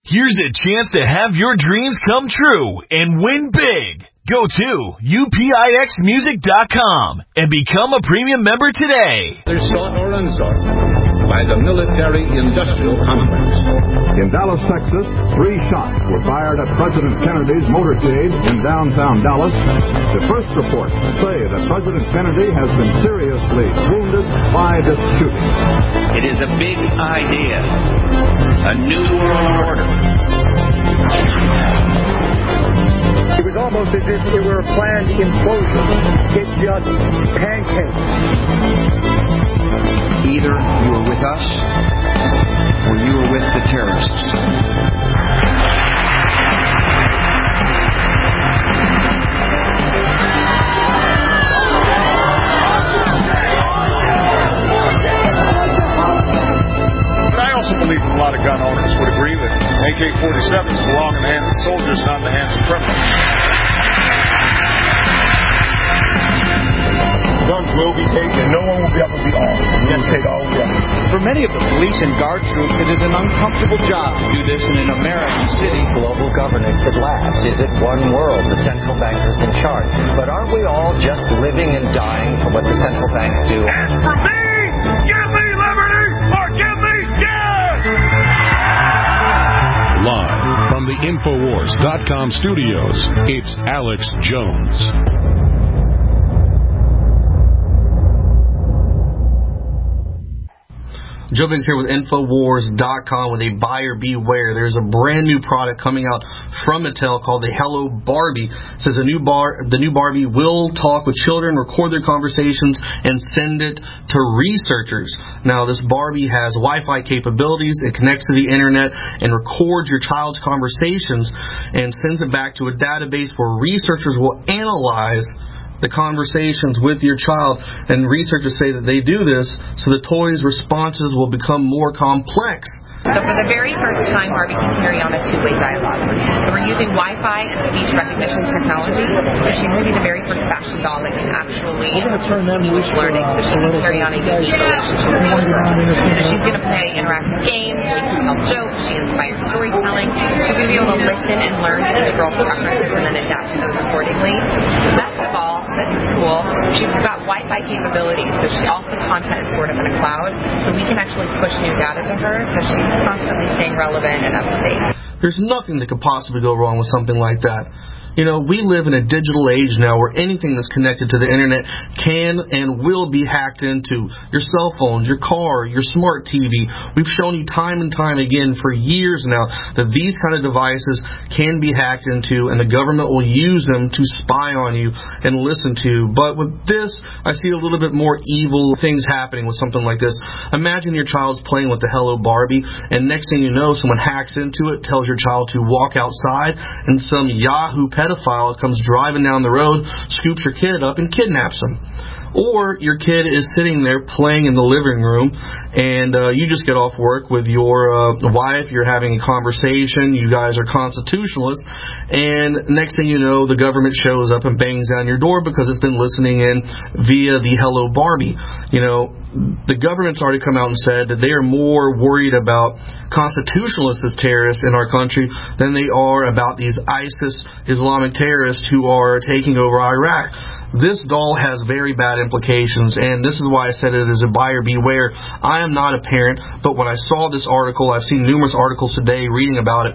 Here's a chance to have your dreams come true and win big. Go to UPIXmusic.com and become a premium member today. They're sought or unsought by the military-industrial complex. In Dallas, Texas, 3 shots were fired at President Kennedy's motorcade in downtown Dallas. The first reports say that President Kennedy has been seriously wounded by this shooting. It is a big idea, a new world order. It was almost as if it were a planned implosion. It just pancaked. Either you were with us or you were with the terrorists. But I also believe a lot of gun owners would agree that AK-47s belong in the hands of soldiers, not in the hands of criminals. Guns will be taken. No one will be able to be armed. We have to take all we have. For many of the police and guard troops, it is an uncomfortable job to do this in an American city. Global governance at last. Is it one world? The central bankers in charge. But aren't we all just living and dying for what the central banks do? As for me, give me liberty or give me death! Live from the Infowars.com studios, it's Alex Jones. Joe Biggs here with Infowars.com with a buyer beware. There's a brand new product coming out from Mattel called the Hello Barbie. It says the new Barbie will talk with children, record their conversations, and send it to researchers. Now, this Barbie has Wi-Fi capabilities. It connects to the internet and records your child's conversations and sends it back to a database where researchers will analyze the conversations with your child, and researchers say that they do this so the toy's responses will become more complex. So for the very first time, Barbie can carry on a two-way dialogue. So we're using Wi-Fi and speech recognition technology. So she's going to be the very first fashion doll that can actually use learning. So she can carry on a unique relationship with her. So she's going to play interactive games. She can tell jokes. She inspires storytelling. She's going to be able to listen and learn to the girl's preferences and then adapt to those accordingly. Best of all, this is cool. She's got Wi-Fi capabilities. So all the content is stored up in a cloud. So we can actually push new data to her. So she's constantly staying relevant and up to date. There's nothing that could possibly go wrong with something like that. You know, we live in a digital age now where anything that's connected to the internet can and will be hacked into. Your cell phones, your car, your smart TV. We've shown you time and time again for years now that these kind of devices can be hacked into, and the government will use them to spy on you and listen to. But with this, I see a little bit more evil things happening with something like this. Imagine your child's playing with the Hello Barbie, and next thing you know, someone hacks into it, tells your child to walk outside, and some Yahoo pedophile comes driving down the road, scoops your kid up, and kidnaps him. Or your kid is sitting there playing in the living room, and you just get off work with your wife, you're having a conversation, you guys are constitutionalists, and next thing you know, the government shows up and bangs down your door because it's been listening in via the Hello Barbie. You know, the government's already come out and said that they are more worried about constitutionalists as terrorists in our country than they are about these ISIS Islamic terrorists who are taking over Iraq. This doll has very bad implications, and this is why I said it is a buyer beware. I am not a parent, but when I saw this article, I've seen numerous articles today reading about it,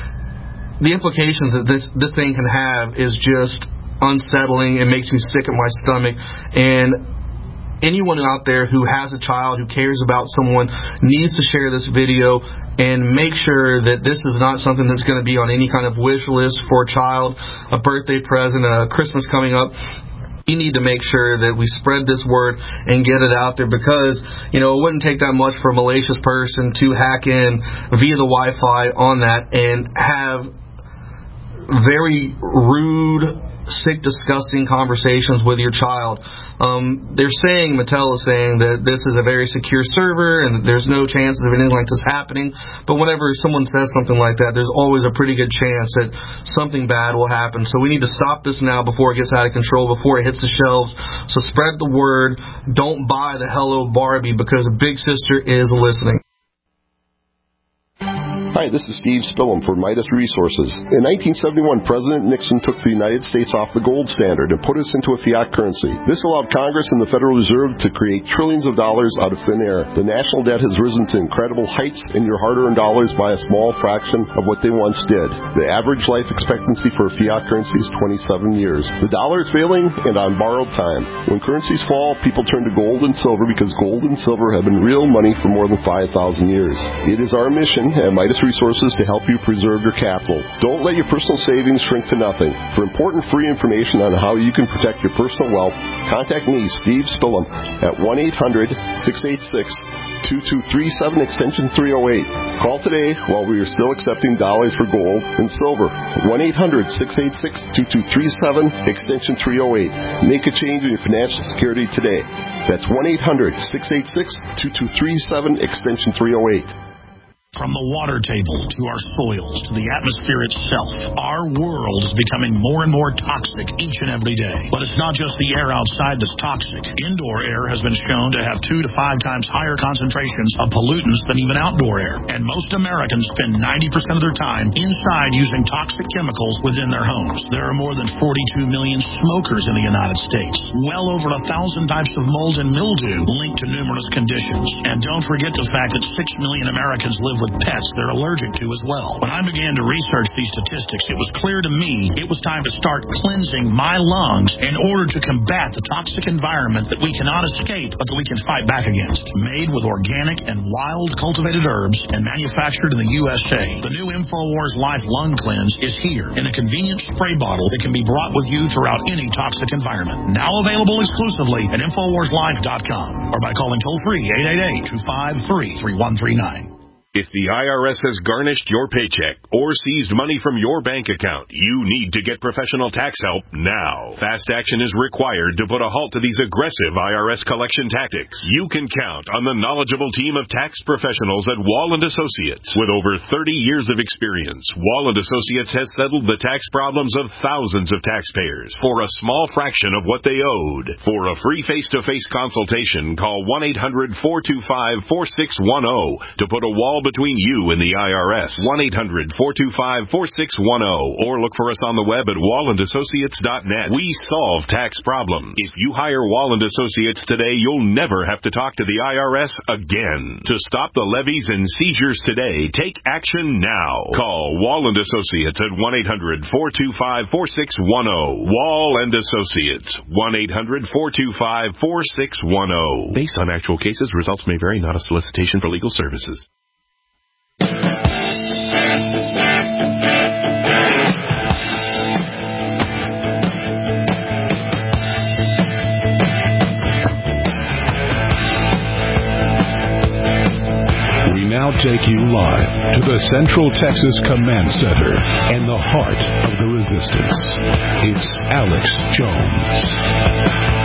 the implications that this thing can have is just unsettling. It makes me sick at my stomach, and anyone out there who has a child, who cares about someone, needs to share this video and make sure that this is not something that's going to be on any kind of wish list for a child, a birthday present, a Christmas coming up. We need to make sure that we spread this word and get it out there because, you know, it wouldn't take that much for a malicious person to hack in via the Wi-Fi on that and have very rude, sick, disgusting conversations with your child. Mattel is saying that this is a very secure server and that there's no chance of anything like this happening. But whenever someone says something like that, there's always a pretty good chance that something bad will happen. So we need to stop this now before it gets out of control, before it hits the shelves. So spread the word. Don't buy the Hello Barbie because Big Sister is listening. Hi, this is Steve Spillum for Midas Resources. In 1971, President Nixon took the United States off the gold standard and put us into a fiat currency. This allowed Congress and the Federal Reserve to create trillions of dollars out of thin air. The national debt has risen to incredible heights, and your hard-earned dollars buy a small fraction of what they once did. The average life expectancy for a fiat currency is 27 years. The dollar is failing and on borrowed time. When currencies fall, people turn to gold and silver because gold and silver have been real money for more than 5,000 years. It is our mission at Midas Resources to help you preserve your capital. Don't let your personal savings shrink to nothing. For important free information on how you can protect your personal wealth, contact me, Steve Spillum, at 1-800-686-2237, extension 308. Call today while we are still accepting dollars for gold and silver. 1-800-686-2237, extension 308. Make a change in your financial security today. That's 1-800-686-2237, extension 308. From the water table to our soils to the atmosphere itself, our world is becoming more and more toxic each and every day. But it's not just the air outside that's toxic. Indoor air has been shown to have 2 to 5 times higher concentrations of pollutants than even outdoor air. And most Americans spend 90% of their time inside using toxic chemicals within their homes. There are more than 42 million smokers in the United States. Well over 1,000 types of mold and mildew linked to numerous conditions. And don't forget the fact that 6 million Americans live with pets they're allergic to as well. When I began to research these statistics, it was clear to me it was time to start cleansing my lungs in order to combat the toxic environment that we cannot escape but that we can fight back against. Made with organic and wild cultivated herbs and manufactured in the USA, the new InfoWars Life Lung Cleanse is here in a convenient spray bottle that can be brought with you throughout any toxic environment. Now available exclusively at InfoWarsLife.com or by calling toll-free 888-253-3139. If the IRS has garnished your paycheck or seized money from your bank account, you need to get professional tax help now. Fast action is required to put a halt to these aggressive IRS collection tactics. You can count on the knowledgeable team of tax professionals at Wall & Associates. With over 30 years of experience, Wall & Associates has settled the tax problems of thousands of taxpayers for a small fraction of what they owed. For a free face-to-face consultation, call 1-800-425-4610 to put a wall between you and the IRS. 1-800-425-4610 or look for us on the web at wallandassociates.net. We solve tax problems. If you hire Wall & Associates today, you'll never have to talk to the IRS again. To stop the levies and seizures today, take action now. Call Wall & Associates at 1-800-425-4610. Wall & Associates. 1-800-425-4610. Based on actual cases, results may vary, not a solicitation for legal services. We now take you live to the Central Texas Command Center and the heart of the resistance. It's Alex Jones.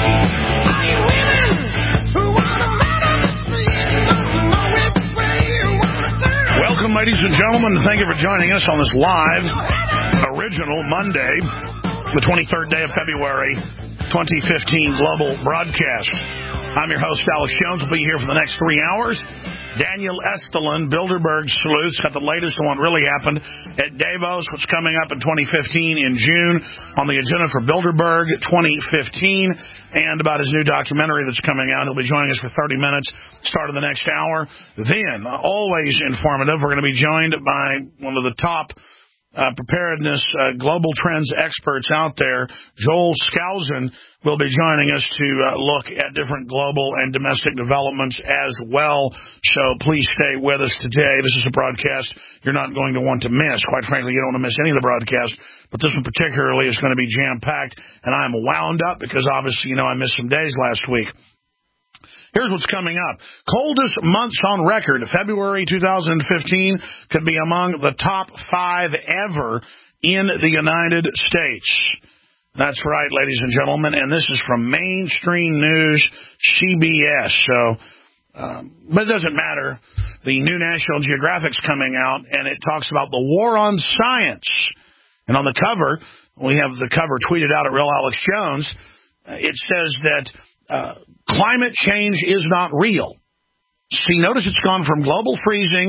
Welcome, ladies and gentlemen, and thank you for joining us on this live, original Monday, the 23rd day of February, 2015 global broadcast. I'm your host, Alex Jones. We'll be here for the next 3 hours. Daniel Estulin, Bilderberg sleuth, got the latest on what really happened at Davos, what's coming up in 2015 in June on the agenda for Bilderberg 2015, and about his new documentary that's coming out. He'll be joining us for 30 minutes, start of the next hour. Then, always informative, we're going to be joined by one of the top preparedness global trends experts out there. Joel Skousen will be joining us to look at different global and domestic developments as well. So please stay with us today. This is a broadcast you're not going to want to miss. Quite frankly, you don't want to miss any of the broadcasts, but this one particularly is going to be jam-packed, and I'm wound up because obviously, I missed some days last week. Here's what's coming up. Coldest months on record. February 2015 could be among the top 5 ever in the United States. That's right, ladies and gentlemen, and this is from mainstream news, CBS. But it doesn't matter. The new National Geographic's coming out, and it talks about the war on science. And on the cover, we have the cover tweeted out at Real Alex Jones. It says that climate change is not real. See, notice it's gone from global freezing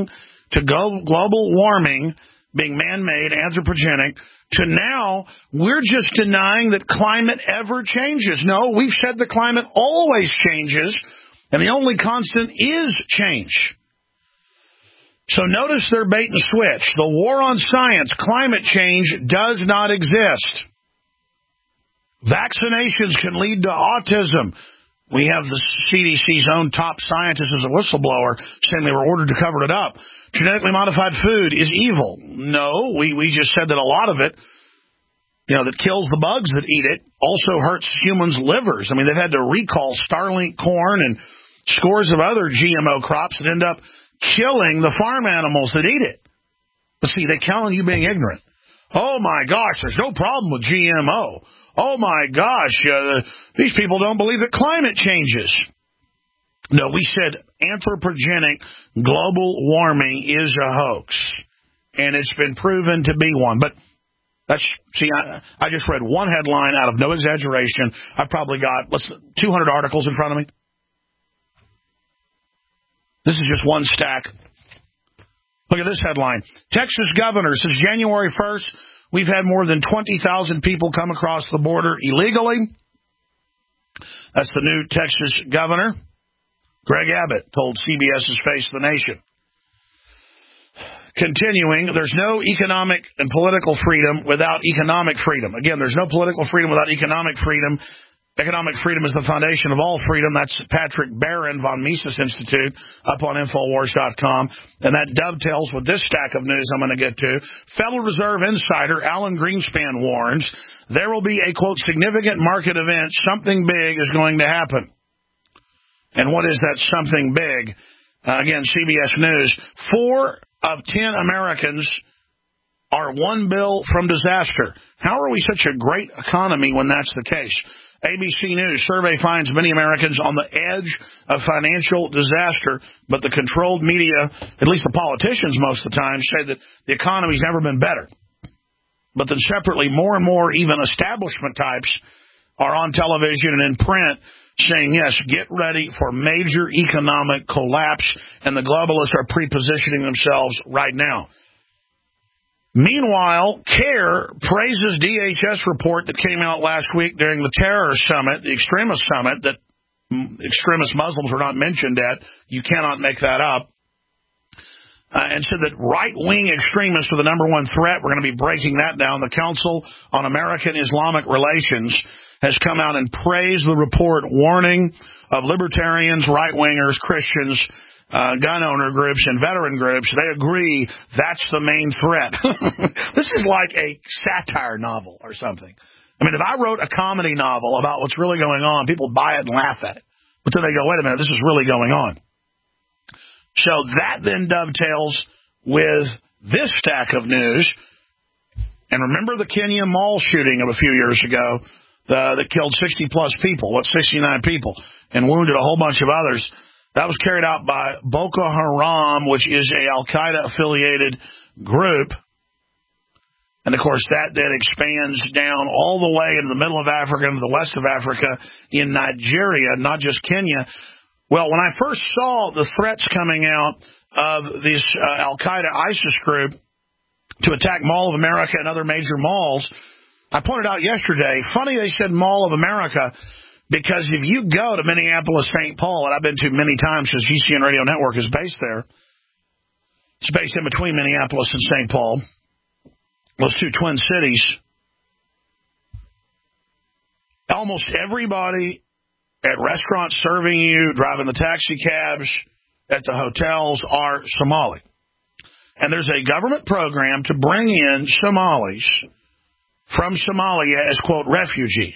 to global warming being man-made, anthropogenic, to now we're just denying that climate ever changes. No, we've said the climate always changes, and the only constant is change. So notice their bait and switch. The war on science, climate change does not exist. Vaccinations can lead to autism. We have the CDC's own top scientist as a whistleblower saying they were ordered to cover it up. Genetically modified food is evil. No, we just said that a lot of it, that kills the bugs that eat it, also hurts humans' livers. I mean, they've had to recall Starlink corn and scores of other GMO crops that end up killing the farm animals that eat it. But see, they count on you being ignorant. Oh, my gosh, there's no problem with GMO. Oh, my gosh, these people don't believe that climate changes. No, we said anthropogenic global warming is a hoax, and it's been proven to be one. But I just read one headline out of no exaggeration. I've probably got 200 articles in front of me. This is just one stack. Look at this headline. Texas governor, since January 1st, we've had more than 20,000 people come across the border illegally. That's the new Texas governor. Greg Abbott told CBS's Face the Nation. Continuing, there's no economic and political freedom without economic freedom. Again, there's no political freedom without economic freedom. Economic freedom is the foundation of all freedom. That's Patrick Barron, von Mises Institute, up on Infowars.com. And that dovetails with this stack of news I'm going to get to. Federal Reserve insider Alan Greenspan warns there will be a, quote, significant market event. Something big is going to happen. And what is that something big? Again, CBS News. 4 of 10 Americans are one bill from disaster. How are we such a great economy when that's the case? ABC News survey finds many Americans on the edge of financial disaster, but the controlled media, at least the politicians most of the time, say that the economy's never been better. But then separately, more and more even establishment types are on television and in print saying, yes, get ready for major economic collapse, and the globalists are pre-positioning themselves right now. Meanwhile, CARE praises DHS report that came out last week during the terror summit, the extremist summit, that extremist Muslims were not mentioned at. You cannot make that up. And said that right-wing extremists are the number one threat. We're going to be breaking that down. The Council on American Islamic Relations has come out and praised the report, warning of libertarians, right-wingers, Christians, gun owner groups, and veteran groups. They agree that's the main threat. This is like a satire novel or something. I mean, if I wrote a comedy novel about what's really going on, people buy it and laugh at it. But then they go, wait a minute, this is really going on. So that then dovetails with this stack of news. And remember the Kenya mall shooting of a few years ago that killed 60-plus people, 69 people, and wounded a whole bunch of others. That was carried out by Boko Haram, which is a Al-Qaeda-affiliated group. And, of course, that then expands down all the way into the middle of Africa, into the west of Africa, in Nigeria, not just Kenya. Well, when I first saw the threats coming out of this Al-Qaeda ISIS group to attack Mall of America and other major malls, I pointed out yesterday, funny they said Mall of America, because if you go to Minneapolis-St. Paul, and I've been to many times because GCN Radio Network is based there, it's based in between Minneapolis and St. Paul, those two twin cities, almost everybody at restaurants serving you, driving the taxi cabs, at the hotels are Somali. And there's a government program to bring in Somalis from Somalia as, quote, refugees.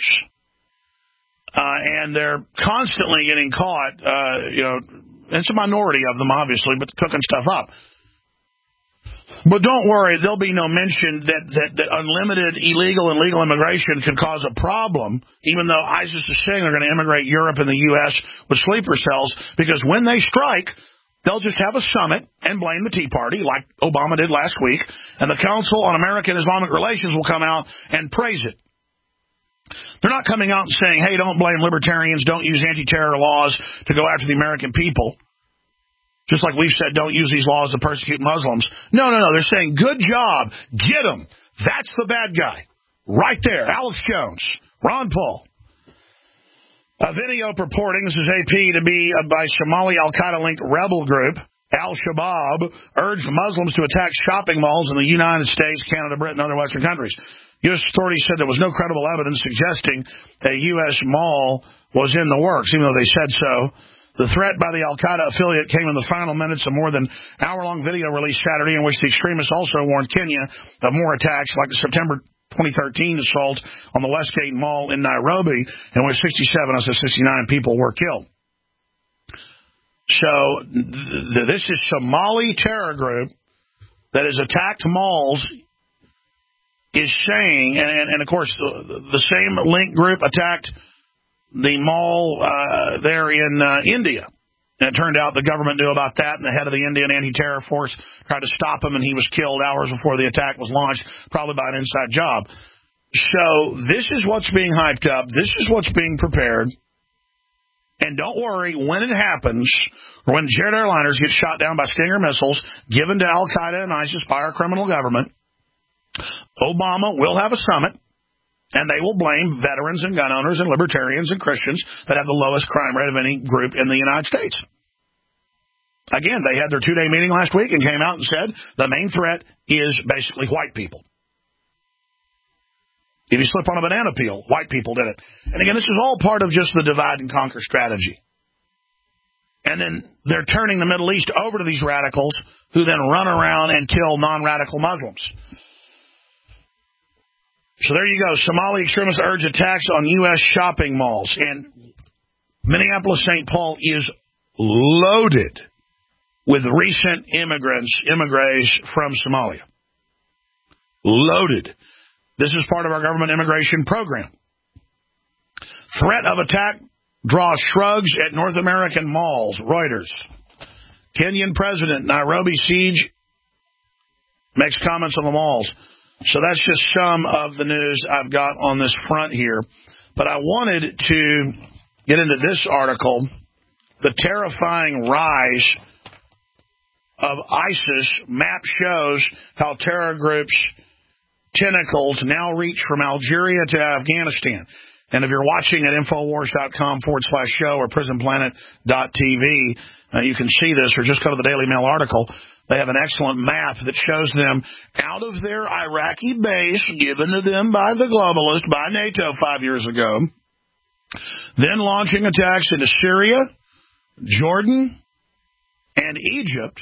And they're constantly getting caught, it's a minority of them, obviously, but cooking stuff up. But don't worry, there'll be no mention that unlimited illegal and legal immigration could cause a problem, even though ISIS is saying they're going to immigrate Europe and the U.S. with sleeper cells, because when they strike, they'll just have a summit and blame the Tea Party, like Obama did last week, and the Council on American Islamic Relations will come out and praise it. They're not coming out and saying, hey, don't blame libertarians, don't use anti-terror laws to go after the American people. Just like we've said, don't use these laws to persecute Muslims. No. They're saying, good job. Get him. That's the bad guy. Right there. Alex Jones. Ron Paul. A video purporting, this is AP, to be by Somali al-Qaeda-linked rebel group, Al-Shabaab, urged Muslims to attack shopping malls in the United States, Canada, Britain, and other Western countries. U.S. authorities said there was no credible evidence suggesting a U.S. mall was in the works, even though they said so. The threat by the al-Qaeda affiliate came in the final minutes of more than hour-long video released Saturday in which the extremists also warned Kenya of more attacks like the September 2013 assault on the Westgate Mall in Nairobi, in which 69 people were killed. So this is Somali terror group that has attacked malls is saying, and of course the same link group attacked the mall there in India. And it turned out the government knew about that, and the head of the Indian anti-terror force tried to stop him, and he was killed hours before the attack was launched, probably by an inside job. So this is what's being hyped up. This is what's being prepared. And don't worry, when it happens, or when jet airliners get shot down by Stinger missiles given to Al-Qaeda and ISIS by our criminal government, Obama will have a summit. And they will blame veterans and gun owners and libertarians and Christians that have the lowest crime rate of any group in the United States. Again, they had their 2-day meeting last week and came out and said the main threat is basically white people. If you slip on a banana peel, white people did it. And again, this is all part of just the divide and conquer strategy. And then they're turning the Middle East over to these radicals who then run around and kill non-radical Muslims. So there you go. Somali extremists urge attacks on U.S. shopping malls. And Minneapolis-St. Paul is loaded with recent immigrants from Somalia. Loaded. This is part of our government immigration program. Threat of attack draws shrugs at North American malls. Reuters. Kenyan president, Nairobi siege, makes comments on the malls. So that's just some of the news I've got on this front here. But I wanted to get into this article, the terrifying rise of ISIS. Map shows how terror groups' tentacles now reach from Algeria to Afghanistan. And if you're watching at Infowars.com/show or PrisonPlanet.tv, you can see this, or just go to the Daily Mail article. They have an excellent map that shows them out of their Iraqi base given to them by the globalists, by NATO 5 years ago, then launching attacks into Syria, Jordan, and Egypt,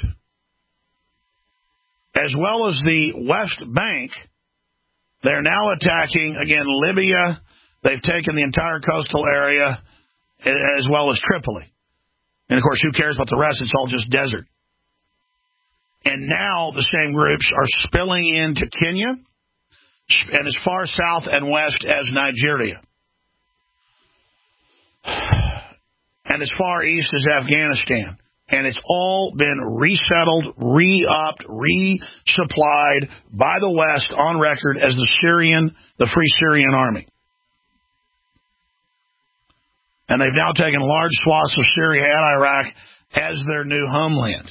as well as the West Bank. They're now attacking, again, Libya. They've taken the entire coastal area, as well as Tripoli. And, of course, who cares about the rest? It's all just desert. And now the same groups are spilling into Kenya and as far south and west as Nigeria. And as far east as Afghanistan. And it's all been resettled, re-upped, resupplied by the West on record as the Free Syrian Army. And they've now taken large swaths of Syria and Iraq as their new homeland.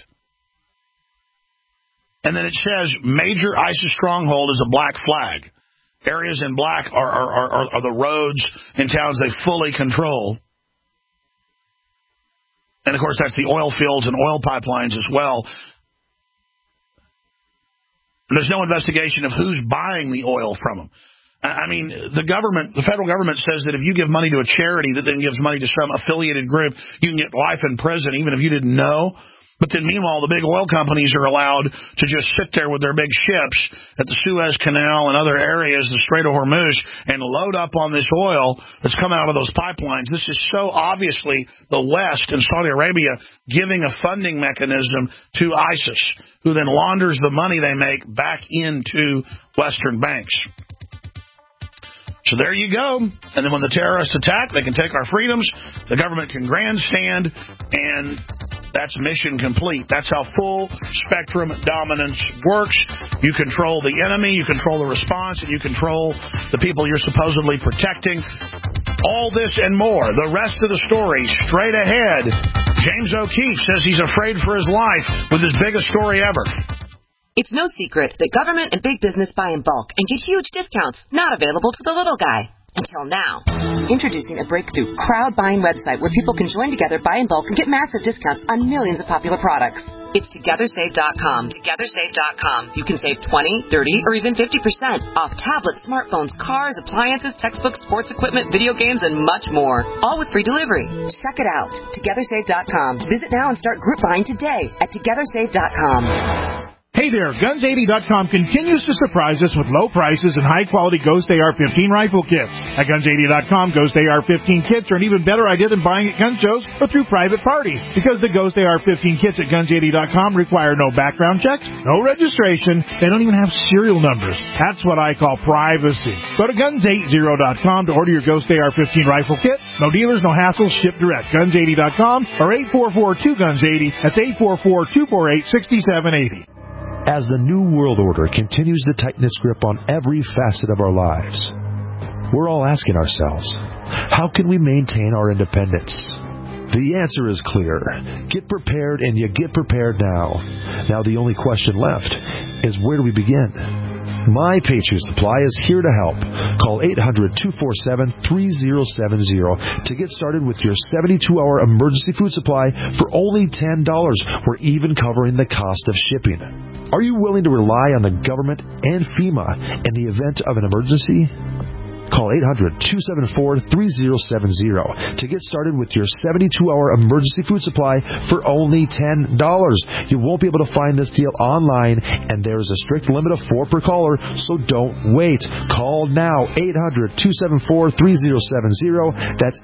And then it says major ISIS stronghold is a black flag. Areas in black are the roads in towns they fully control. And, of course, that's the oil fields and oil pipelines as well. And there's no investigation of who's buying the oil from them. I mean, the federal government says that if you give money to a charity that then gives money to some affiliated group, you can get life in prison even if you didn't know. But then meanwhile, the big oil companies are allowed to just sit there with their big ships at the Suez Canal and other areas, the Strait of Hormuz, and load up on this oil that's coming out of those pipelines. This is so obviously the West and Saudi Arabia giving a funding mechanism to ISIS, who then launders the money they make back into Western banks. So there you go. And then when the terrorists attack, they can take our freedoms, the government can grandstand, and that's mission complete. That's how full spectrum dominance works. You control the enemy, you control the response, and you control the people you're supposedly protecting. All this and more. The rest of the story straight ahead. James O'Keefe says he's afraid for his life with his biggest story ever. It's no secret that government and big business buy in bulk and get huge discounts not available to the little guy. Until now. Introducing a breakthrough crowd buying website where people can join together, buy in bulk, and get massive discounts on millions of popular products. It's TogetherSave.com. TogetherSave.com. You can save 20, 30, or even 50% off tablets, smartphones, cars, appliances, textbooks, sports equipment, video games, and much more. All with free delivery. Check it out. TogetherSave.com. Visit now and start group buying today at TogetherSave.com. Hey there, Guns80.com continues to surprise us with low prices and high-quality Ghost AR-15 rifle kits. At Guns80.com, Ghost AR-15 kits are an even better idea than buying at gun shows or through private parties, because the Ghost AR-15 kits at Guns80.com require no background checks, no registration, they don't even have serial numbers. That's what I call privacy. Go to Guns80.com to order your Ghost AR-15 rifle kit. No dealers, no hassles, ship direct. Guns80.com or 844-2GUNS80. That's 844-248-6780. As the New World Order continues to tighten its grip on every facet of our lives, we're all asking ourselves, how can we maintain our independence? The answer is clear. Get prepared, and you get prepared now. Now the only question left is, where do we begin? My Patriot Supply is here to help. Call 800-247-3070 to get started with your 72-hour emergency food supply for only $10. We're even covering the cost of shipping. Are you willing to rely on the government and FEMA in the event of an emergency? Call 800-274-3070 to get started with your 72-hour emergency food supply for only $10. You won't be able to find this deal online, and there is a strict limit of 4 per caller, so don't wait. Call now, 800-274-3070. That's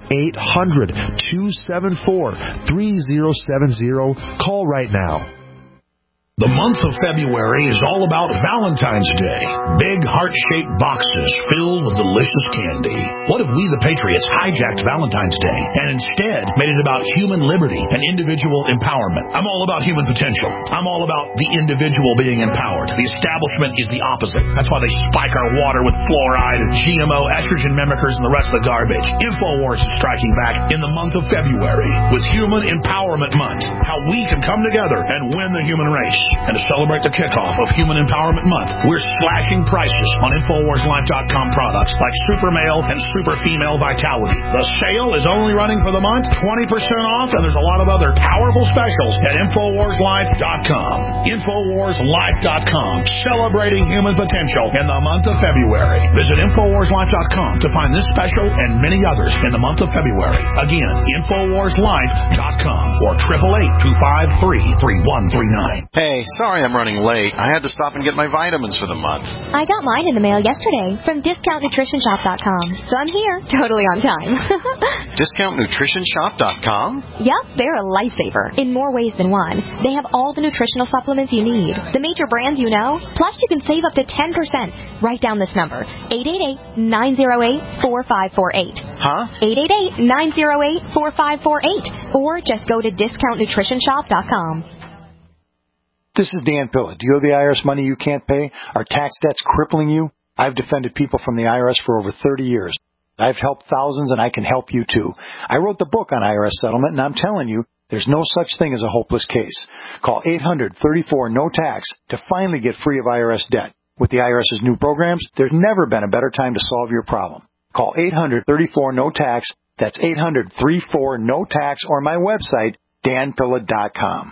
800-274-3070. Call right now. The month of February is all about Valentine's Day. Big heart-shaped boxes filled with delicious candy. What if we, the Patriots, hijacked Valentine's Day and instead made it about human liberty and individual empowerment? I'm all about human potential. I'm all about the individual being empowered. The establishment is the opposite. That's why they spike our water with fluoride and GMO, estrogen mimickers, and the rest of the garbage. InfoWars is striking back in the month of February with Human Empowerment Month. How we can come together and win the human race. And to celebrate the kickoff of Human Empowerment Month, we're slashing prices on InfoWarsLife.com products like Super Male and Super Female Vitality. The sale is only running for the month, 20% off, and there's a lot of other powerful specials at InfoWarsLife.com. InfoWarsLife.com, celebrating human potential in the month of February. Visit InfoWarsLife.com to find this special and many others in the month of February. Again, InfoWarsLife.com or 888-253-3139. Hey, sorry I'm running late. I had to stop and get my vitamins for the month. I got mine in the mail yesterday from DiscountNutritionShop.com, so I'm here, totally on time. DiscountNutritionShop.com? Yep, they're a lifesaver in more ways than one. They have all the nutritional supplements you need, the major brands you know, plus you can save up to 10%. Write down this number, 888-908-4548. Huh? 888-908-4548, or just go to DiscountNutritionShop.com. This is Dan Pilla. Do you owe the IRS money you can't pay? Are tax debts crippling you? I've defended people from the IRS for over 30 years. I've helped thousands, and I can help you too. I wrote the book on IRS settlement, and I'm telling you, there's no such thing as a hopeless case. Call 800-34-NO-TAX to finally get free of IRS debt. With the IRS's new programs, there's never been a better time to solve your problem. Call 800-34-NO-TAX. That's 800-34-NO-TAX, or my website, danpilla.com.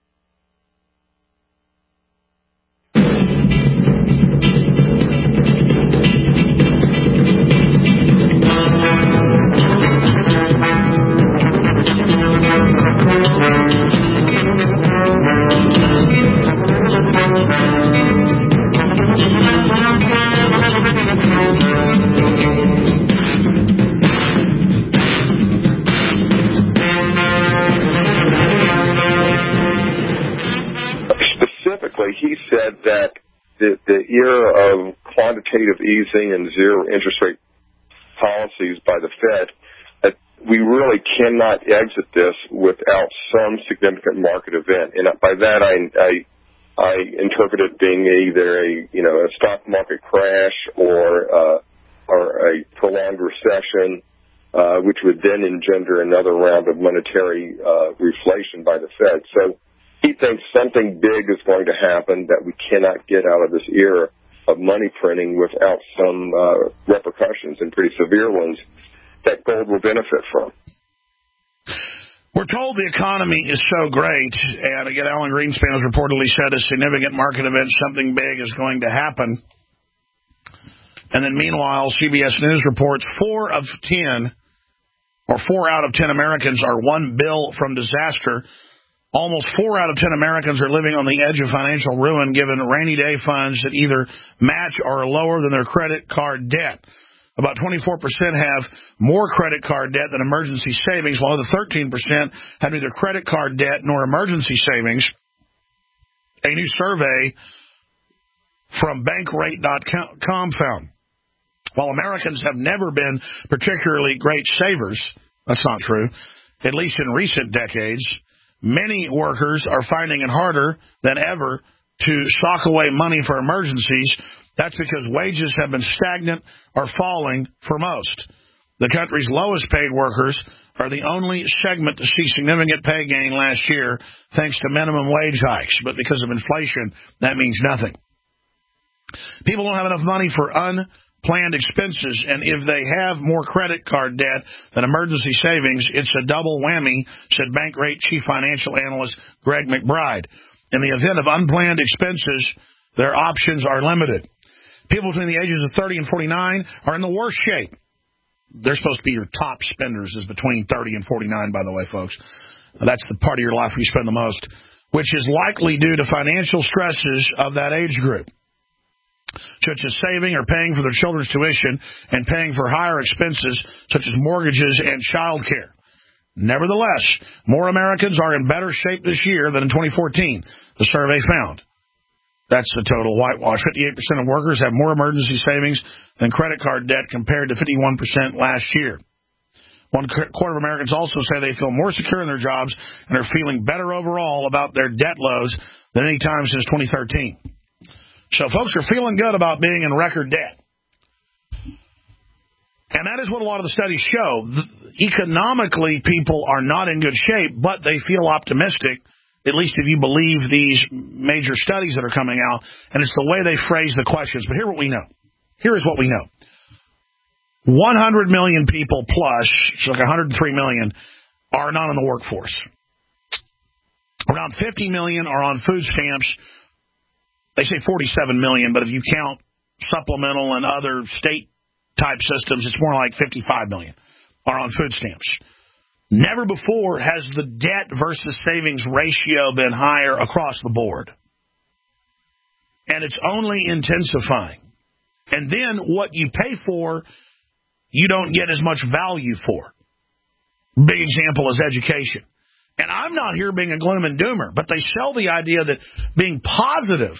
He said that the era of quantitative easing and zero interest rate policies by the Fed, that we really cannot exit this without some significant market event. And by that, I interpret it being either a stock market crash or a prolonged recession, which would then engender another round of monetary reflation by the Fed. So he thinks something big is going to happen, that we cannot get out of this era of money printing without some repercussions, and pretty severe ones, that gold will benefit from. We're told the economy is so great, and again, Alan Greenspan has reportedly said a significant market event, something big is going to happen. And then meanwhile, CBS News reports 4 out of 10 Americans are one bill from disaster. Almost 4 out of 10 Americans are living on the edge of financial ruin, given rainy day funds that either match or are lower than their credit card debt. About 24% have more credit card debt than emergency savings, while the 13% have neither credit card debt nor emergency savings. A new survey from Bankrate.com found, while Americans have never been particularly great savers, that's not true, at least in recent decades, many workers are finding it harder than ever to sock away money for emergencies. That's because wages have been stagnant or falling for most. The country's lowest paid workers are the only segment to see significant pay gain last year thanks to minimum wage hikes. But because of inflation, that means nothing. People don't have enough money for unplanned expenses, and if they have more credit card debt than emergency savings, it's a double whammy, said Bankrate Chief Financial Analyst Greg McBride. In the event of unplanned expenses, their options are limited. People between the ages of 30 and 49 are in the worst shape. They're supposed to be your top spenders, is between 30 and 49, by the way, folks. That's the part of your life where you spend the most, which is likely due to financial stresses of that age group, such as saving or paying for their children's tuition and paying for higher expenses such as mortgages and child care. Nevertheless, more Americans are in better shape this year than in 2014, the survey found. That's the total whitewash. 58% of workers have more emergency savings than credit card debt compared to 51% last year. 1/4 of Americans also say they feel more secure in their jobs and are feeling better overall about their debt loads than any time since 2013. So folks are feeling good about being in record debt. And that is what a lot of the studies show. Economically, people are not in good shape, but they feel optimistic, at least if you believe these major studies that are coming out. And it's the way they phrase the questions. But here is what we know. 100 million people plus, it's like 103 million, are not in the workforce. Around 50 million are on food stamps. They say 47 million, but if you count supplemental and other state-type systems, it's more like 55 million are on food stamps. Never before has the debt versus savings ratio been higher across the board. And it's only intensifying. And then what you pay for, you don't get as much value for. Big example is education. And I'm not here being a gloom and doomer, but they sell the idea that being positive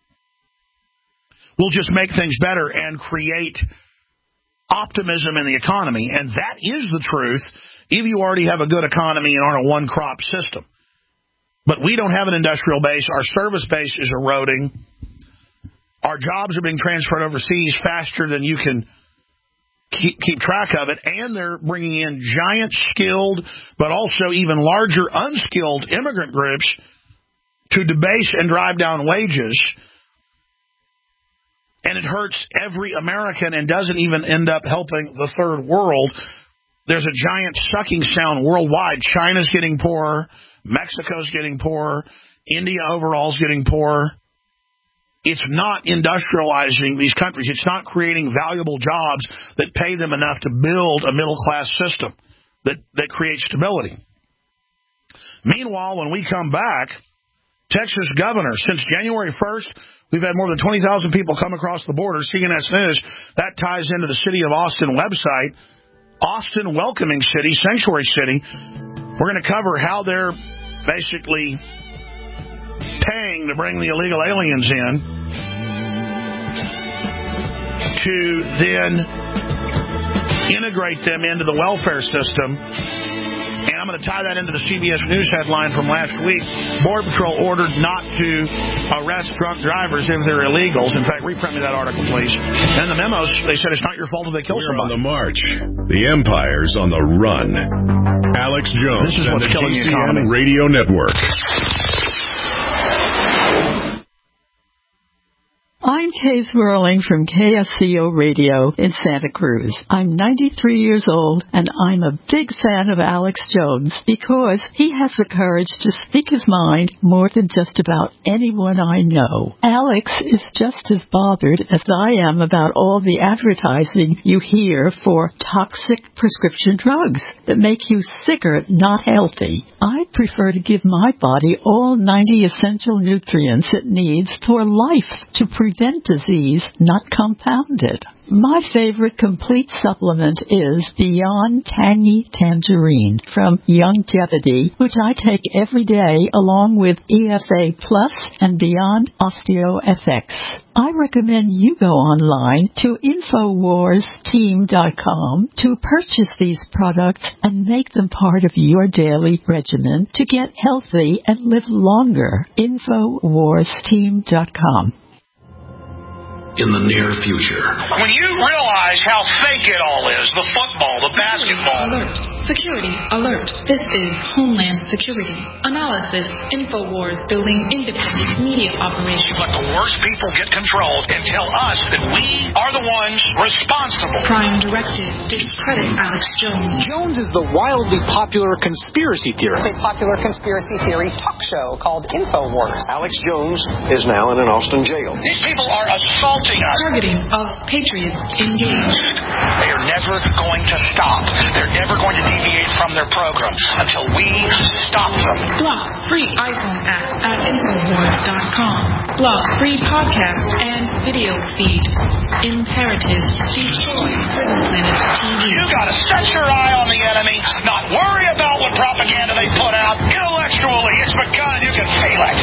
will just make things better and create optimism in the economy. And that is the truth if you already have a good economy and aren't a one-crop system. But we don't have an industrial base. Our service base is eroding. Our jobs are being transferred overseas faster than you can keep track of it, and they're bringing in giant skilled but also even larger unskilled immigrant groups to debase and drive down wages. And it hurts every American and doesn't even end up helping the third world. There's a giant sucking sound worldwide. China's getting poorer. Mexico's getting poorer. India overall is getting poorer. It's not industrializing these countries. It's not creating valuable jobs that pay them enough to build a middle-class system that creates stability. Meanwhile, when we come back, Texas governor, since January 1st, we've had more than 20,000 people come across the border. CNS News, that ties into the City of Austin website. Austin welcoming city, sanctuary city. We're going to cover how they're basically paying to bring the illegal aliens in to then integrate them into the welfare system And I'm going to tie that into the CBS News headline from last week. Border Patrol ordered not to arrest drunk drivers if they're illegals. In fact, reprint me that article, please. And the memos, they said it's not your fault if they kill somebody. On the march. The empire's on the run. Alex Jones. This is what's and the killing the GCN economy. Radio Network. I'm Kay Swirling from KSCO Radio in Santa Cruz. I'm 93 years old, and I'm a big fan of Alex Jones because he has the courage to speak his mind more than just about anyone I know. Alex is just as bothered as I am about all the advertising you hear for toxic prescription drugs that make you sicker, not healthy. I prefer to give my body all 90 essential nutrients it needs for life to prevent disease, not compound it. My favorite complete supplement is Beyond Tangy Tangerine from Youngevity, which I take every day along with EFA Plus and Beyond OsteoFX. I recommend you go online to InfoWarsTeam.com to purchase these products and make them part of your daily regimen to get healthy and live longer. InfoWarsTeam.com. In the near future. When you realize how fake it all is, the football, the basketball. Alert. Security alert. This is Homeland Security. Analysis. InfoWars building independent media operation. Let the worst people get control and tell us that we are the ones responsible. Prime Directive. Discredit Alex Jones. Jones is the wildly popular conspiracy theorist. It's a popular conspiracy theory talk show called InfoWars. Alex Jones is now in an Austin jail. These people are assaulting us. Targeting of patriots engaged. They are never going to stop. They're never going to deviate from their program until we stop them. Block free iPhone app at Infowars.com. Block free podcast and video feed. Imperative. Destroy Prison Planet TV. You gotta set your eye on the enemy, not worry about what propaganda they put out. Intellectually, it's begun. You can feel it.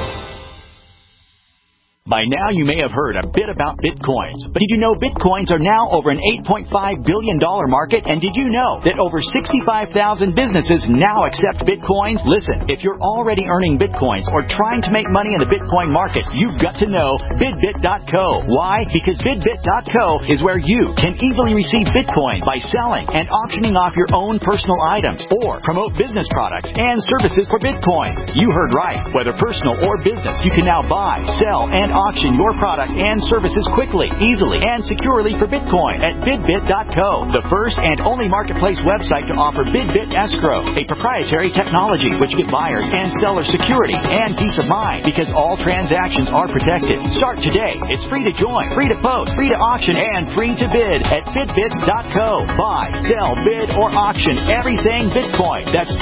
By now, you may have heard a bit about Bitcoins. But did you know Bitcoins are now over an $8.5 billion market? And did you know that over 65,000 businesses now accept Bitcoins? Listen, if you're already earning Bitcoins or trying to make money in the Bitcoin market, you've got to know BidBit.co. Why? Because BidBit.co is where you can easily receive Bitcoin by selling and auctioning off your own personal items or promote business products and services for Bitcoins. You heard right. Whether personal or business, you can now buy, sell, and auction your product and services quickly, easily, and securely for Bitcoin at BidBit.co, the first and only marketplace website to offer BidBit Escrow, a proprietary technology which gives buyers and sellers security and peace of mind because all transactions are protected. Start today. It's free to join, free to post, free to auction, and free to bid at BidBit.co. Buy, sell, bid, or auction everything Bitcoin. That's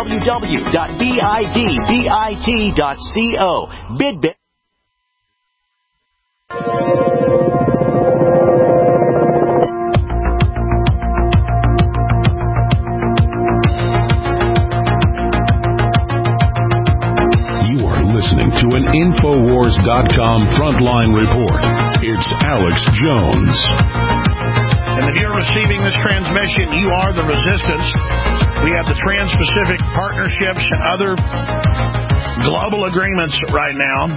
www.biddit.co. BidBit. Listening to an Infowars.com frontline report. It's Alex Jones. And if you're receiving this transmission, you are the resistance. We have the Trans-Pacific Partnerships and other global agreements right now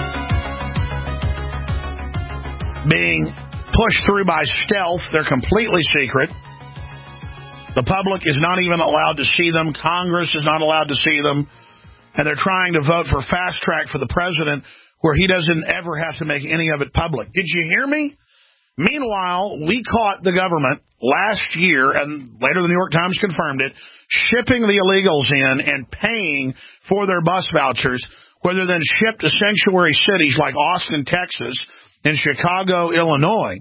being pushed through by stealth. They're completely secret. The public is not even allowed to see them. Congress is not allowed to see them. And they're trying to vote for fast track for the president where he doesn't ever have to make any of it public. Did you hear me? Meanwhile, we caught the government last year, and later the New York Times confirmed it, shipping the illegals in and paying for their bus vouchers, where they're then shipped to sanctuary cities like Austin, Texas, and Chicago, Illinois,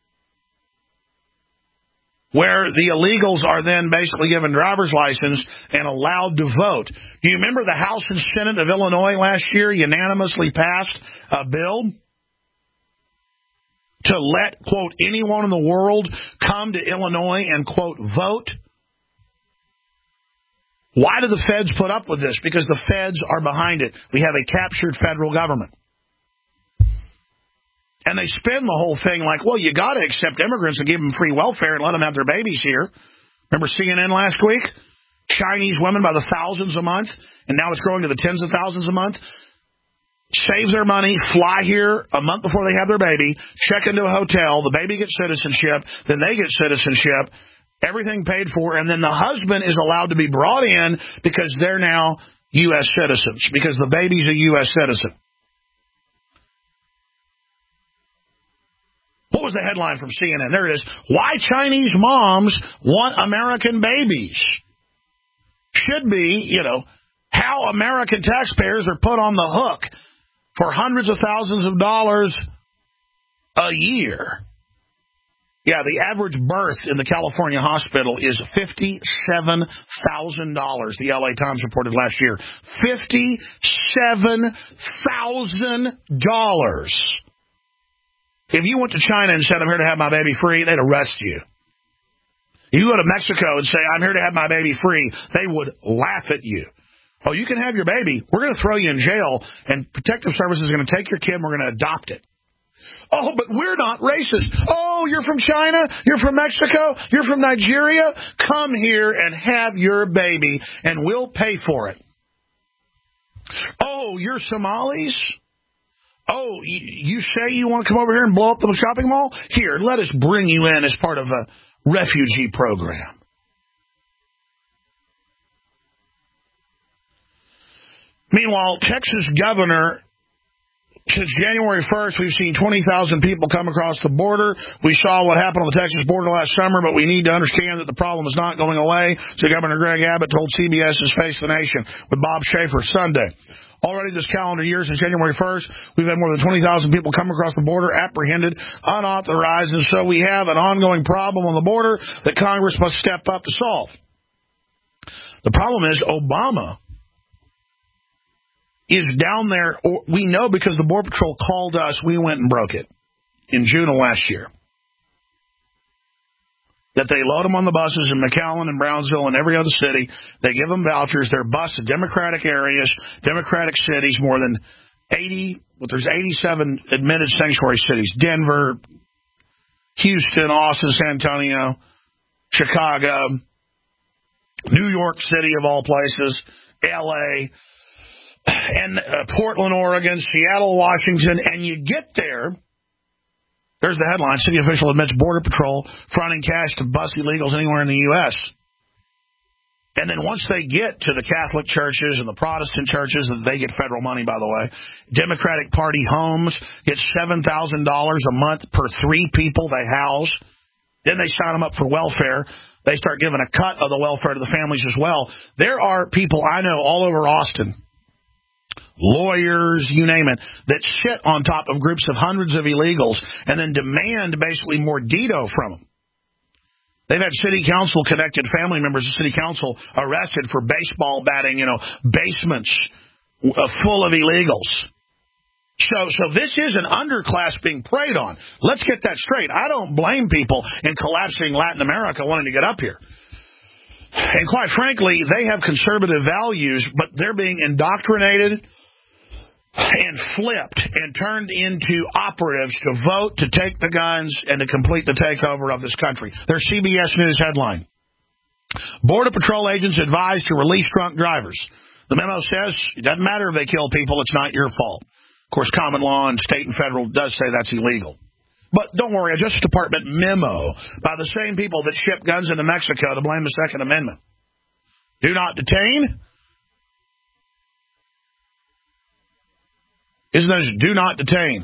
where the illegals are then basically given driver's license and allowed to vote. Do you remember the House and Senate of Illinois last year unanimously passed a bill to let, quote, anyone in the world come to Illinois and, quote, vote? Why do the feds put up with this? Because the feds are behind it. We have a captured federal government. And they spin the whole thing like, well, you got to accept immigrants and give them free welfare and let them have their babies here. Remember CNN last week? Chinese women by the thousands a month, and now it's growing to the tens of thousands a month, save their money, fly here a month before they have their baby, check into a hotel, the baby gets citizenship, then they get citizenship, everything paid for, and then the husband is allowed to be brought in because they're now U.S. citizens, because the baby's a U.S. citizen. What was the headline from CNN? There it is. Why Chinese moms want American babies. Should be, how American taxpayers are put on the hook for hundreds of thousands of dollars a year. Yeah, the average birth in the California hospital is $57,000, the LA Times reported last year. $57,000. If you went to China and said, I'm here to have my baby free, they'd arrest you. If you go to Mexico and say, I'm here to have my baby free, they would laugh at you. Oh, you can have your baby. We're going to throw you in jail, and Protective Services is going to take your kid and we're going to adopt it. Oh, but we're not racist. Oh, you're from China? You're from Mexico? You're from Nigeria? Come here and have your baby, and we'll pay for it. Oh, you're Somalis? Oh, you say you want to come over here and blow up the shopping mall? Here, let us bring you in as part of a refugee program. Meanwhile, Texas governor, since January 1st, we've seen 20,000 people come across the border. We saw what happened on the Texas border last summer, but we need to understand that the problem is not going away. So Governor Greg Abbott told CBS's Face the Nation with Bob Schaefer Sunday. Already this calendar year, since January 1st, we've had more than 20,000 people come across the border, apprehended, unauthorized, and so we have an ongoing problem on the border that Congress must step up to solve. The problem is Obama is down there. We know because the Border Patrol called us. We went and broke it in June of last year. That they load them on the buses in McAllen and Brownsville and every other city. They give them vouchers. They're bused to Democratic areas, Democratic cities, more than 80, there's 87 admitted sanctuary cities. Denver, Houston, Austin, San Antonio, Chicago, New York City of all places, L.A., and Portland, Oregon, Seattle, Washington, and you get there. There's the headline. City official admits Border Patrol fronting cash to bus illegals anywhere in the U.S. And then once they get to the Catholic churches and the Protestant churches, they get federal money, by the way. Democratic Party homes get $7,000 a month per 3 people they house. Then they sign them up for welfare. They start giving a cut of the welfare to the families as well. There are people I know all over Austin, lawyers, you name it, that sit on top of groups of hundreds of illegals and then demand basically more Dito from them. They've had city council-connected family members of city council arrested for baseball batting, basements full of illegals. So this is an underclass being preyed on. Let's get that straight. I don't blame people in collapsing Latin America wanting to get up here. And quite frankly, they have conservative values, but they're being indoctrinated and flipped and turned into operatives to vote, to take the guns, and to complete the takeover of this country. Their CBS News headline. Border Patrol agents advised to release drunk drivers. The memo says it doesn't matter if they kill people, it's not your fault. Of course, common law and state and federal does say that's illegal. But don't worry, a Justice Department memo by the same people that ship guns into Mexico to blame the Second Amendment. Do not detain. Isn't this do not detain?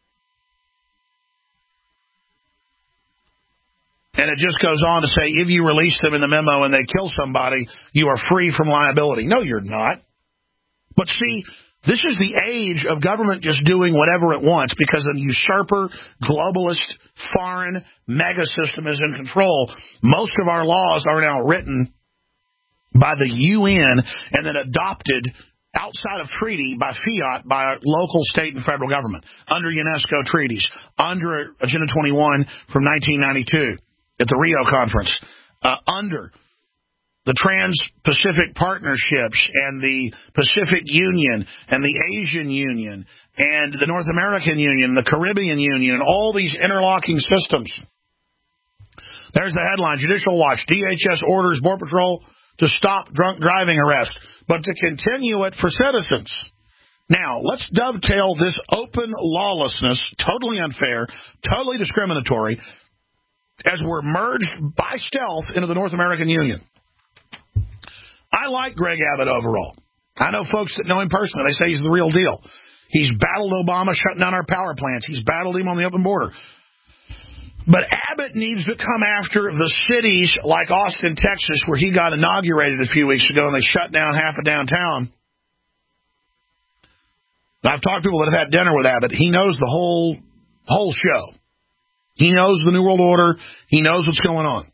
And it just goes on to say, if you release them in the memo and they kill somebody, you are free from liability. No, you're not. But see, this is the age of government just doing whatever it wants because an usurper, globalist, foreign mega system is in control. Most of our laws are now written by the UN and then adopted outside of treaty by fiat by our local, state, and federal government under UNESCO treaties, under Agenda 21 from 1992 at the Rio Conference, under the Trans-Pacific Partnerships and the Pacific Union and the Asian Union and the North American Union, the Caribbean Union, and all these interlocking systems. There's the headline, Judicial Watch, DHS orders Border Patrol to stop drunk driving arrests, but to continue it for citizens. Now, let's dovetail this open lawlessness, totally unfair, totally discriminatory, as we're merged by stealth into the North American Union. I like Greg Abbott overall. I know folks that know him personally. They say he's the real deal. He's battled Obama shutting down our power plants. He's battled him on the open border. But Abbott needs to come after the cities like Austin, Texas, where he got inaugurated a few weeks ago and they shut down half of downtown. I've talked to people that have had dinner with Abbott. He knows the whole show. He knows the New World Order. He knows what's going on.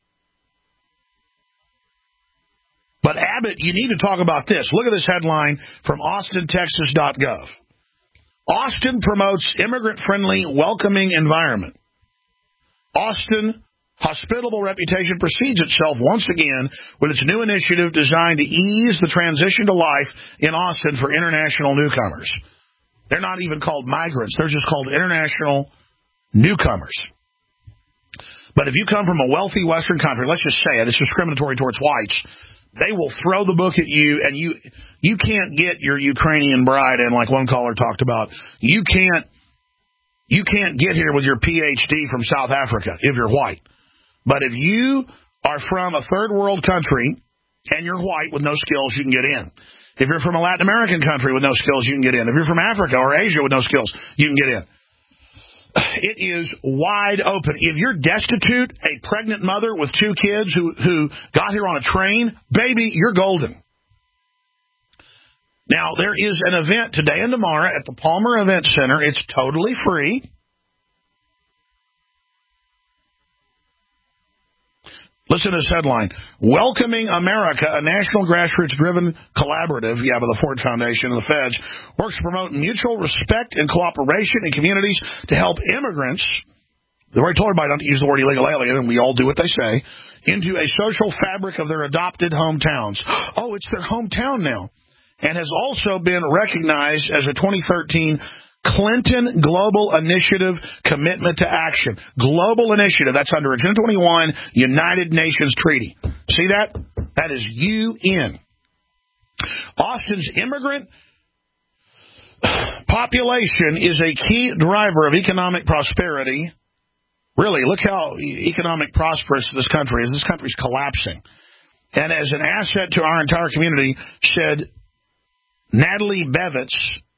But Abbott, you need to talk about this. Look at this headline from AustinTexas.gov. Austin promotes immigrant-friendly, welcoming environment. Austin hospitable reputation precedes itself once again with its new initiative designed to ease the transition to life in Austin for international newcomers. They're not even called migrants. They're just called international newcomers. But if you come from a wealthy Western country, let's just say it, it's discriminatory towards whites, they will throw the book at you, and you can't get your Ukrainian bride in, like one caller talked about. You can't get here with your PhD from South Africa if you're white. But if you are from a third world country and you're white with no skills, you can get in. If you're from a Latin American country with no skills, you can get in. If you're from Africa or Asia with no skills, you can get in. It is wide open. If you're destitute, a pregnant mother with 2 kids who got here on a train, baby, you're golden. Now, there is an event today and tomorrow at the Palmer Event Center. It's totally free. Listen to this headline. Welcoming America, a national grassroots-driven collaborative, by the Ford Foundation and the feds, works to promote mutual respect and cooperation in communities to help immigrants, they've already told everybody not to use the word illegal alien, and we all do what they say, into a social fabric of their adopted hometowns. Oh, it's their hometown now. And has also been recognized as a 2013 Clinton Global Initiative Commitment to Action. Global Initiative. That's under Agenda 21 United Nations Treaty. See that? That is UN. Austin's immigrant population is a key driver of economic prosperity. Really, look how economic prosperous this country is. This country's collapsing. And as an asset to our entire community, said Natalie Betts,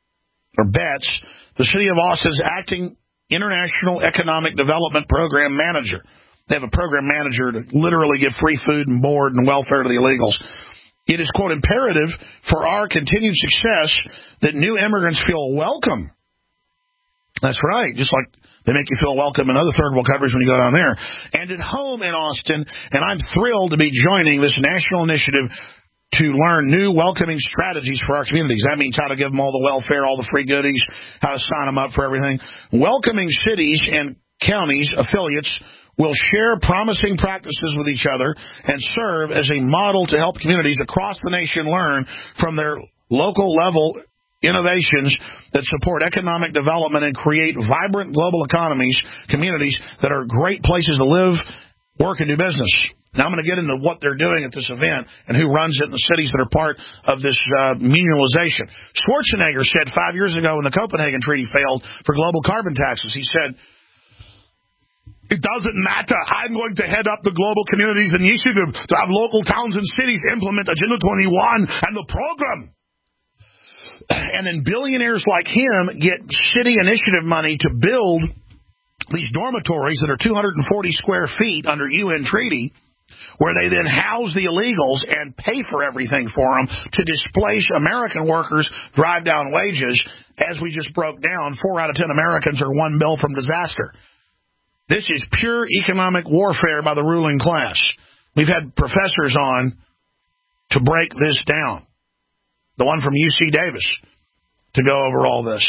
the City of Austin's acting International Economic Development Program Manager. They have a program manager to literally give free food and board and welfare to the illegals. It is, quote, imperative for our continued success that new immigrants feel welcome. That's right, just like they make you feel welcome in other third world countries when you go down there. And at home in Austin, and I'm thrilled to be joining this national initiative to learn new welcoming strategies for our communities. That means how to give them all the welfare, all the free goodies, how to sign them up for everything. Welcoming cities and counties affiliates will share promising practices with each other and serve as a model to help communities across the nation learn from their local level innovations that support economic development and create vibrant global economies, communities that are great places to live, work, and do business. Now I'm going to get into what they're doing at this event and who runs it in the cities that are part of this mutualization. Schwarzenegger said 5 years ago when the Copenhagen Treaty failed for global carbon taxes, he said, it doesn't matter. I'm going to head up the global communities initiative to have local towns and cities implement Agenda 21 and the program. And then billionaires like him get city initiative money to build these dormitories that are 240 square feet under UN treaty, where they then house the illegals and pay for everything for them to displace American workers, drive down wages. As we just broke down, 4 out of 10 Americans are one bill from disaster. This is pure economic warfare by the ruling class. We've had professors on to break this down. The one from UC Davis to go over all this.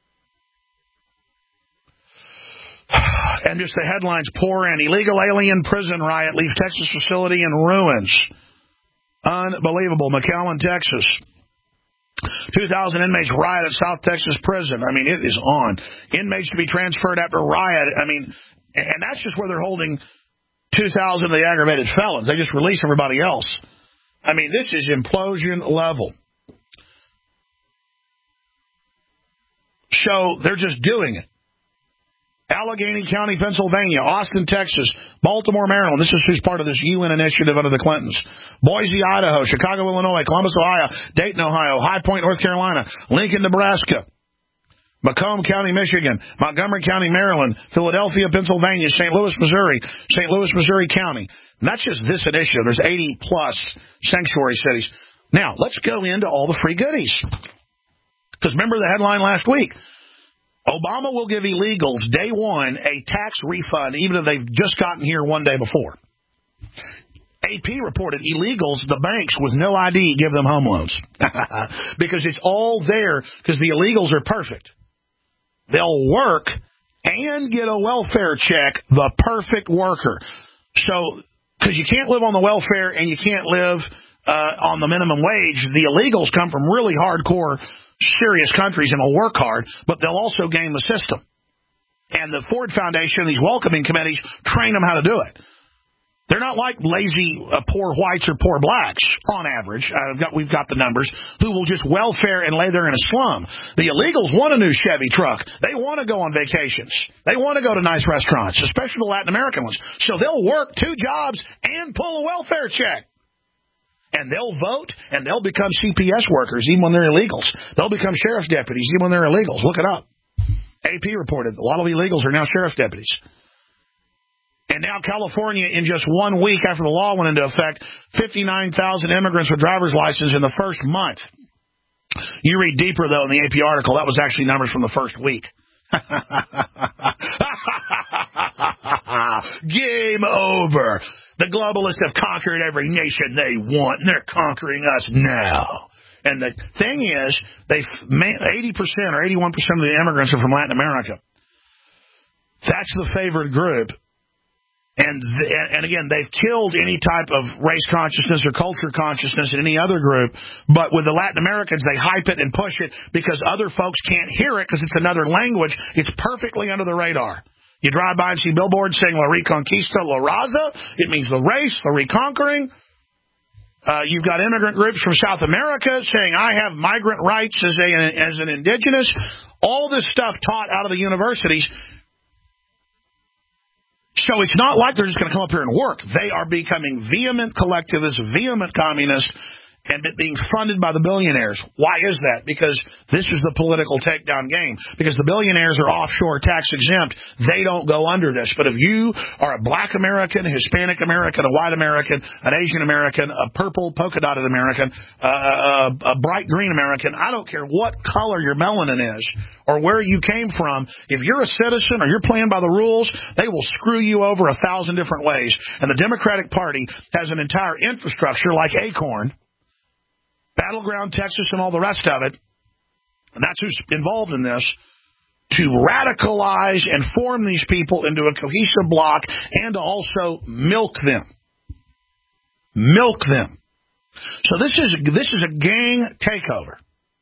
And just the headlines pour in. Illegal alien prison riot leaves Texas facility in ruins. Unbelievable. McAllen, Texas. 2,000 inmates riot at South Texas prison. I mean, it is on. Inmates to be transferred after riot. I mean, and that's just where they're holding 2,000 of the aggravated felons. They just release everybody else. I mean, this is implosion level. So they're just doing it. Allegheny County, Pennsylvania, Austin, Texas, Baltimore, Maryland. This is who's part of this UN initiative under the Clintons. Boise, Idaho, Chicago, Illinois, Columbus, Ohio, Dayton, Ohio, High Point, North Carolina, Lincoln, Nebraska, Macomb County, Michigan, Montgomery County, Maryland, Philadelphia, Pennsylvania, St. Louis, Missouri County. And that's just this initiative. There's 80-plus sanctuary cities. Now, let's go into all the free goodies. Because remember the headline last week. Obama will give illegals day one a tax refund, even if they've just gotten here one day before. AP reported illegals, the banks with no ID, give them home loans. Because it's all there, because the illegals are perfect. They'll work and get a welfare check, the perfect worker. So, because you can't live on the welfare and you can't live on the minimum wage, the illegals come from really hardcore serious countries and will work hard, but they'll also game the system. And the Ford Foundation, these welcoming committees, train them how to do it. They're not like lazy poor whites or poor blacks, on average. We've got the numbers, who will just welfare and lay there in a slum. The illegals want a new Chevy truck. They want to go on vacations. They want to go to nice restaurants, especially the Latin American ones. So they'll work 2 jobs and pull a welfare check. And they'll vote, and they'll become CPS workers even when they're illegals. They'll become sheriff's deputies even when they're illegals. Look it up. AP reported a lot of illegals are now sheriff's deputies. And now California, in just 1 week after the law went into effect, 59,000 immigrants with driver's license in the first month. You read deeper, though, in the AP article. That was actually numbers from the first week. Game over. The globalists have conquered every nation they want, and they're conquering us now. And the thing is, 80% or 81% of the immigrants are from Latin America. That's the favored group. And again, they've killed any type of race consciousness or culture consciousness in any other group. But with the Latin Americans, they hype it and push it because other folks can't hear it because it's another language. It's perfectly under the radar. You drive by and see billboards saying La Reconquista, La Raza. It means the race, the reconquering. You've got immigrant groups from South America saying, I have migrant rights as an indigenous. All this stuff taught out of the universities. So it's not like they're just going to come up here and work. They are becoming vehement collectivists, vehement communists, and being funded by the billionaires. Why is that? Because this is the political takedown game. Because the billionaires are offshore tax exempt. They don't go under this. But if you are a black American, a Hispanic American, a white American, an Asian American, a purple polka dotted American, a bright green American, I don't care what color your melanin is or where you came from, if you're a citizen or you're playing by the rules, they will screw you over 1,000 different ways. And the Democratic Party has an entire infrastructure like Acorn, Battleground Texas, and all the rest of it, and that's who's involved in this, to radicalize and form these people into a cohesive block and to also milk them. Milk them. So this is a gang takeover.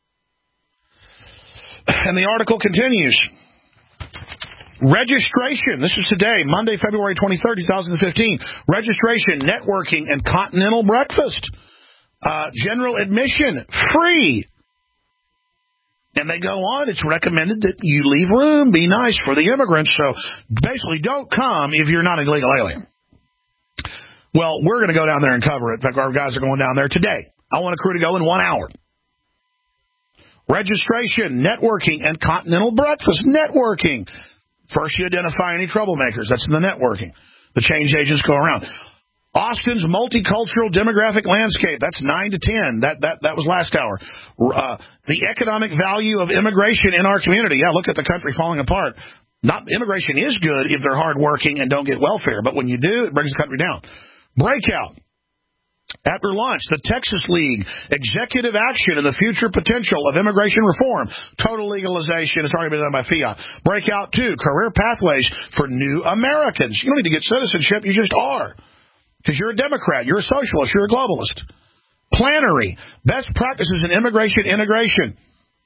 And the article continues. Registration. This is today, Monday, February 23rd, 2015. Registration, networking, and continental breakfast. General admission, free. And they go on, it's recommended that you leave room, be nice for the immigrants. So basically, don't come if you're not a legal alien. Well, we're going to go down there and cover it. In fact, our guys are going down there today. I want a crew to go in 1 hour. Registration, networking, and continental breakfast. Networking. First, you identify any troublemakers. That's in the networking. The change agents go around. Austin's multicultural demographic landscape. That's 9 to 10. That was last hour. The economic value of immigration in our community. Yeah, look at the country falling apart. Immigration is good if they're hardworking and don't get welfare, but when you do, it brings the country down. Breakout. After lunch, the Texas League, executive action and the future potential of immigration reform. Total legalization. It's already been done by fiat. Breakout 2, career pathways for new Americans. You don't need to get citizenship. You just are. Because you're a Democrat, you're a socialist, you're a globalist. Plenary, best practices in immigration integration.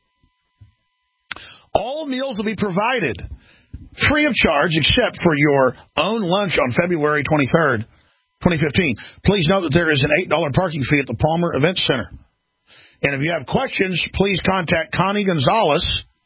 All meals will be provided free of charge except for your own lunch on February 23rd. 2015. Please note that there is an $8 parking fee at the Palmer Event Center. And if you have questions, please contact Connie Gonzalez,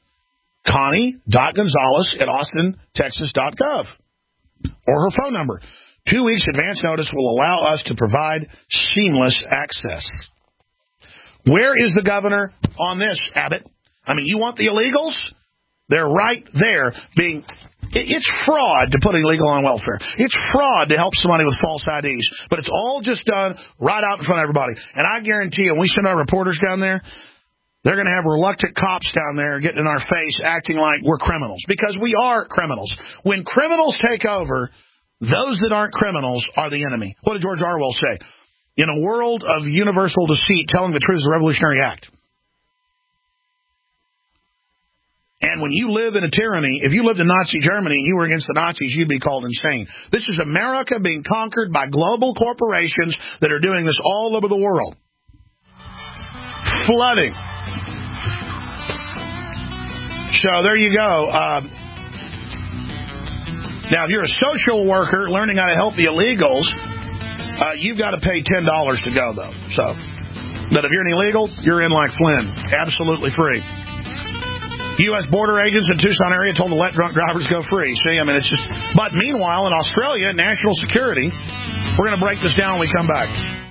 Connie.Gonzalez@AustinTexas.gov, or her phone number. 2 weeks advance notice will allow us to provide seamless access. Where is the governor on this, Abbott? I mean, you want the illegals? They're right there being... It's fraud to put illegal on welfare. It's fraud to help somebody with false IDs. But it's all just done right out in front of everybody. And I guarantee you, when we send our reporters down there, they're going to have reluctant cops down there getting in our face acting like we're criminals. Because we are criminals. When criminals take over, those that aren't criminals are the enemy. What did George Orwell say? In a world of universal deceit, telling the truth is a revolutionary act. And when you live in a tyranny, if you lived in Nazi Germany and you were against the Nazis, you'd be called insane. This is America being conquered by global corporations that are doing this all over the world. Flooding. So there you go. Now, if you're a social worker learning how to help the illegals, you've got to pay $10 to go, though. So, but if you're an illegal, you're in like Flynn. Absolutely free. U.S. border agents in Tucson area told to let drunk drivers go free. See, I mean, it's just... But meanwhile, in Australia, national security, we're going to break this down when we come back.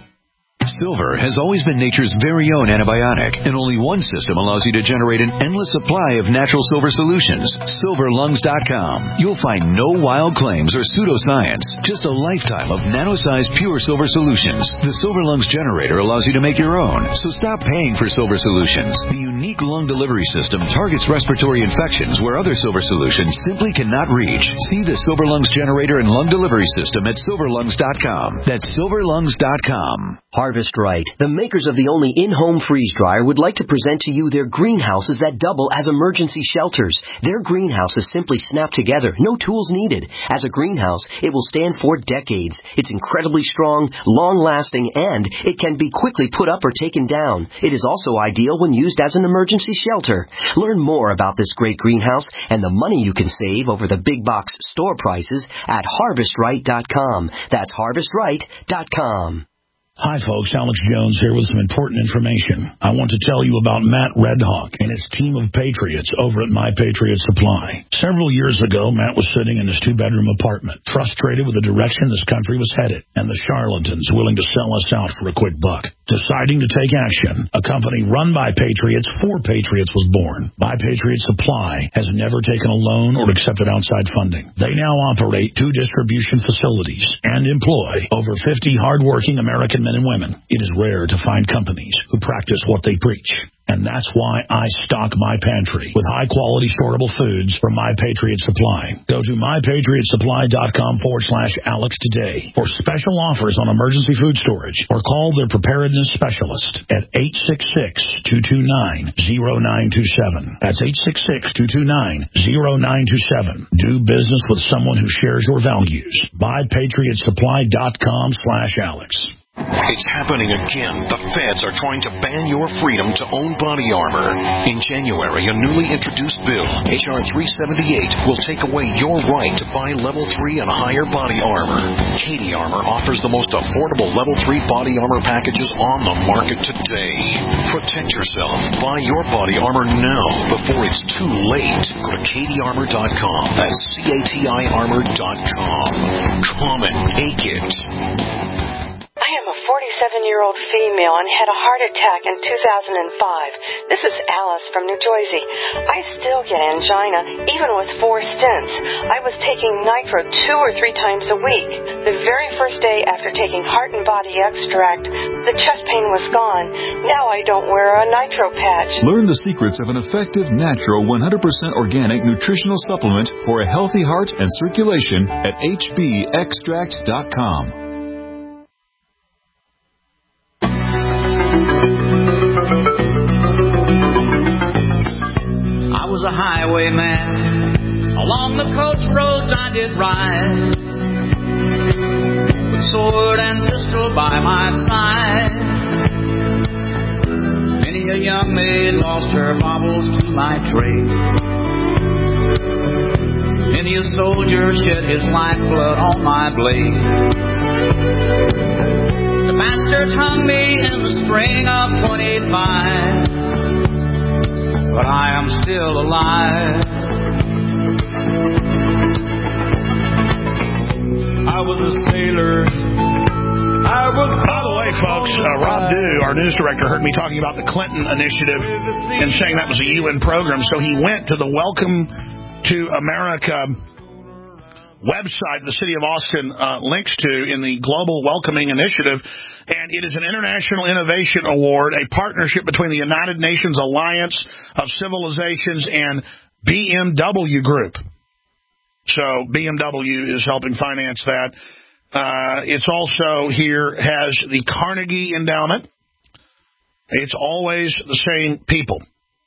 Silver has always been nature's very own antibiotic, and only one system allows you to generate an endless supply of natural silver solutions. SilverLungs.com. You'll find no wild claims or pseudoscience, just a lifetime of nano-sized pure silver solutions. The Silver Lungs generator allows you to make your own, so stop paying for silver solutions. The unique lung delivery system targets respiratory infections where other silver solutions simply cannot reach. See the Silver Lungs generator and lung delivery system at SilverLungs.com. That's SilverLungs.com. Harvest Right, the makers of the only in-home freeze dryer, would like to present to you their greenhouses that double as emergency shelters. Their greenhouses simply snap together, no tools needed. As a greenhouse, it will stand for decades. It's incredibly strong, long-lasting, and it can be quickly put up or taken down. It is also ideal when used as an emergency shelter. Learn more about this great greenhouse and the money you can save over the big box store prices at HarvestRight.com. That's HarvestRight.com. Hi, folks. Alex Jones here with some important information. I want to tell you about Matt Redhawk and his team of patriots over at My Patriot Supply. Several years ago, Matt was sitting in his two-bedroom apartment, frustrated with the direction this country was headed and the charlatans willing to sell us out for a quick buck. Deciding to take action, a company run by patriots for patriots was born. My Patriot Supply has never taken a loan or accepted outside funding. They now operate 2 distribution facilities and employ over 50 hardworking American men and women. It is rare to find companies who practice what they preach. And that's why I stock my pantry with high-quality storable foods from My Patriot Supply. Go to mypatriotsupply.com/Alex today for special offers on emergency food storage, or call their preparedness specialist at 866-229-0927. That's 866-229-0927. Do business with someone who shares your values. mypatriotsupply.com/Alex. It's happening again. The feds are trying to ban your freedom to own body armor. In January, a newly introduced bill, H.R. 378, will take away your right to buy Level 3 and higher body armor. Katie Armor offers the most affordable Level 3 body armor packages on the market today. Protect yourself. Buy your body armor now before it's too late. Go to katiearmor.com. That's CATIarmor.com. Come and take it. I am a 47-year-old female and had a heart attack in 2005. This is Alice from New Jersey. I still get angina, even with 4 stents. I was taking Nitro 2 or 3 times a week. The very first day after taking Heart and Body Extract, the chest pain was gone. Now I don't wear a Nitro patch. Learn the secrets of an effective, natural, 100% organic nutritional supplement for a healthy heart and circulation at hbextract.com. I was a highwayman. Along the coach roads I did ride, with sword and pistol by my side. Many a young maid lost her baubles to my trade. Many a soldier shed his lifeblood on my blade. The bastards hung me in the spring of 25, but I am still alive. I was a sailor. By the way, folks, Rob Dew, our news director, heard me talking about the Clinton initiative and saying that was a UN program, so he went to the Welcome to America website the city of Austin links to in the Global Welcoming Initiative, and it is an International Innovation Award, a partnership between the United Nations Alliance of Civilizations and BMW Group. So BMW is helping finance that. It's also here has the Carnegie Endowment. It's always the same people.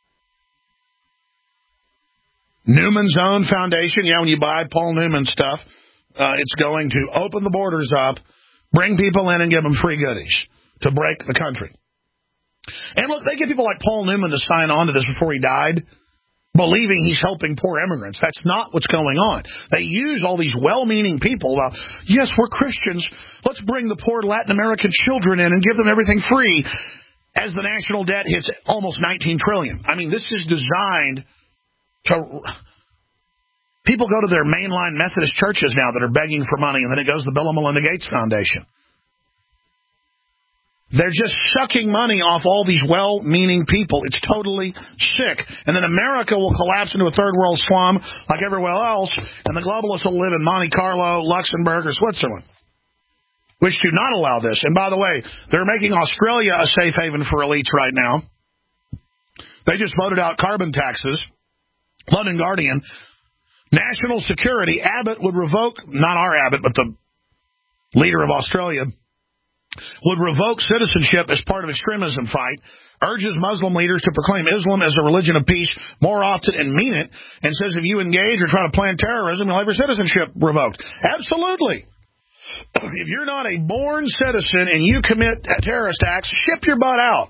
Newman's Own Foundation. Yeah, when you buy Paul Newman stuff, it's going to open the borders up, bring people in, and give them free goodies to break the country. And look, they get people like Paul Newman to sign on to this before he died, believing he's helping poor immigrants. That's not what's going on. They use all these well-meaning people. Yes, we're Christians. Let's bring the poor Latin American children in and give them everything free as the national debt hits almost $19 trillion. I mean, this is designed to... People go to their mainline Methodist churches now that are begging for money, and then it goes to the Bill and Melinda Gates Foundation. They're just sucking money off all these well-meaning people. It's totally sick. And then America will collapse into a third-world slum like everywhere else, and the globalists will live in Monte Carlo, Luxembourg, or Switzerland, which do not allow this. And by the way, they're making Australia a safe haven for elites right now. They just voted out carbon taxes. London Guardian, national security, Abbott would revoke, not our Abbott, but the leader of Australia, would revoke citizenship as part of extremism fight, urges Muslim leaders to proclaim Islam as a religion of peace more often and mean it, and says if you engage or try to plan terrorism, you'll have your citizenship revoked. Absolutely. If you're not a born citizen and you commit terrorist acts, ship your butt out.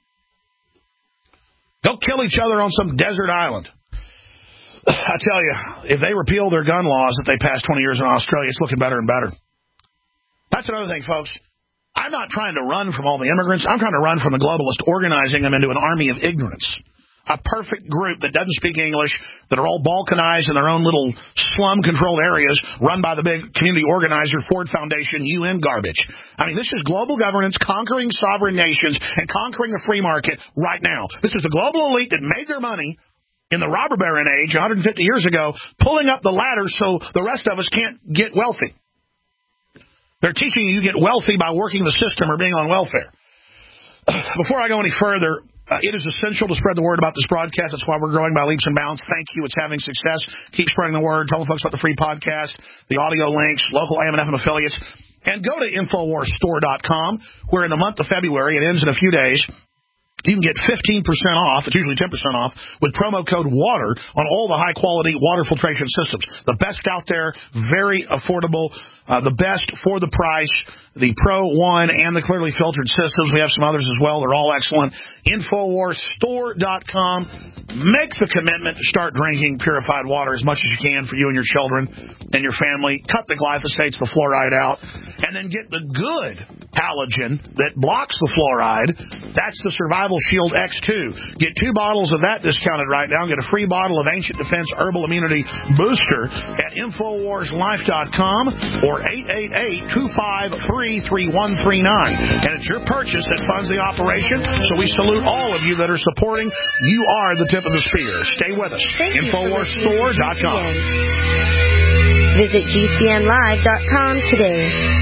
Go kill each other on some desert island. I tell you, if they repeal their gun laws that they passed 20 years in Australia, it's looking better and better. That's another thing, folks. I'm not trying to run from all the immigrants. I'm trying to run from the globalists organizing them into an army of ignorance. A perfect group that doesn't speak English, that are all balkanized in their own little slum-controlled areas, run by the big community organizer, Ford Foundation, UN garbage. I mean, this is global governance conquering sovereign nations and conquering the free market right now. This is the global elite that made their money in the robber baron age 150 years ago, pulling up the ladder so the rest of us can't get wealthy. They're teaching you get wealthy by working the system or being on welfare. Before I go any further, it is essential to spread the word about this broadcast. That's why we're growing by leaps and bounds. Thank you. It's having success. Keep spreading the word. Tell the folks about the free podcast, the audio links, local AM and FM affiliates. And go to InfoWarsStore.com, where in the month of February, it ends in a few days, you can get 15% off, it's usually 10% off, with promo code WATER on all the high-quality water filtration systems. The best out there, very affordable, the best for the price, the Pro 1 and the clearly filtered systems. We have some others as well. They're all excellent. InfoWarsStore.com. Make the commitment to start drinking purified water as much as you can for you and your children and your family. Cut the glyphosates, the fluoride out, and then get the good halogen that blocks the fluoride. That's the Survival Shield X2. Get 2 bottles of that discounted right now. Get a free bottle of Ancient Defense Herbal Immunity Booster at InfoWarsLife.com or 888-253-3139. And it's your purchase that funds the operation, so we salute all of you that are supporting. You are the tip of the spear. Stay with us. InfoWarsStore.com. Visit GCNlive.com today.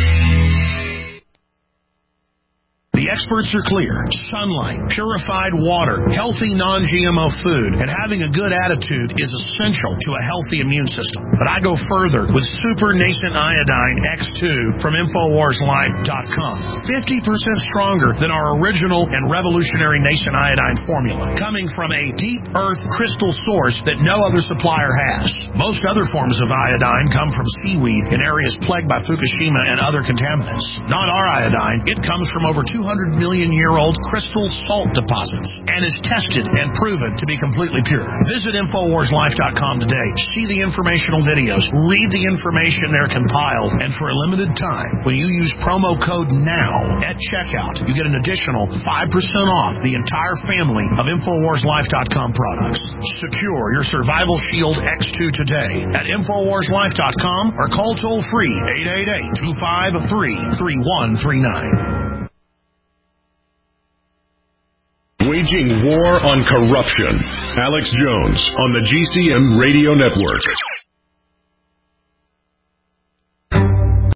The experts are clear. Sunlight, purified water, healthy non-GMO food, and having a good attitude is essential to a healthy immune system. But I go further with Super Nascent Iodine X2 from InfoWarsLife.com. 50% stronger than our original and revolutionary Nascent Iodine formula, coming from a deep earth crystal source that no other supplier has. Most other forms of iodine come from seaweed in areas plagued by Fukushima and other contaminants. Not our iodine. It comes from over 200 million-year-old crystal salt deposits and is tested and proven to be completely pure. Visit InfoWarsLife.com today. See the informational videos. Read the information there compiled. And for a limited time, when you use promo code NOW at checkout, you get an additional 5% off the entire family of InfoWarsLife.com products. Secure your Survival Shield X2 today at InfoWarsLife.com or call toll-free 888-253-3139. Waging war on corruption. Alex Jones on the GCN Radio Network.